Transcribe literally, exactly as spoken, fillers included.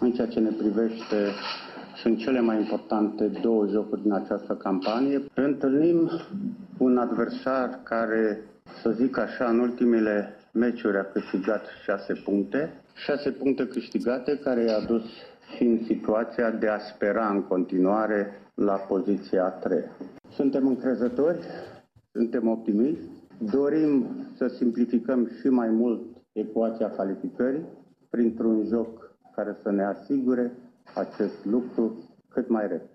În ceea ce ne privește, sunt cele mai importante două jocuri din această campanie. Întâlnim un adversar care, să zic așa, în ultimele meciuri a câștigat șase puncte. Șase puncte câștigate care i-a dus și în situația de a spera în continuare la poziția a treia. Suntem încrezători, suntem optimiști, dorim să simplificăm și mai mult ecuația calificării printr-un joc care să ne asigure acest lucru cât mai repede.